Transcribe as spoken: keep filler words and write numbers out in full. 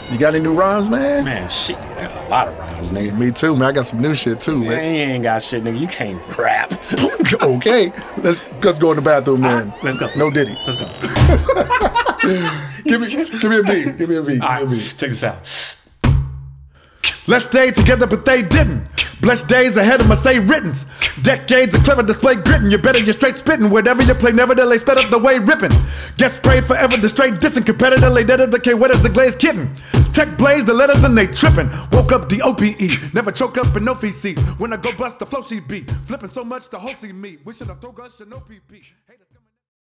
You got any new rhymes, man? Man, shit, I got a lot of rhymes, nigga. Me too, man. I got some new shit too, man. Man, you ain't got shit, nigga. You can't rap. Okay, let's let's go in the bathroom, man. Right, let's go. No Diddy. Let's go. give me give me a beat. Give me a beat. All right, give me a beat. check this out. Let's stay together, but they didn't. Blessed days ahead of my say writtens. Decades of clever display gritting. You better, you're straight spitting. Whatever you play, nevertheless, sped up the way ripping. Get sprayed forever, the straight dissing. Competitor, lay dead of the K, what is the glaze kitten? Tech blaze, the letters and they tripping. Woke up D O P E. Never choke up in no feces. When I go bust, the flow she beat. Flipping so much, the whole see me. Wishing I throw gush and no P P.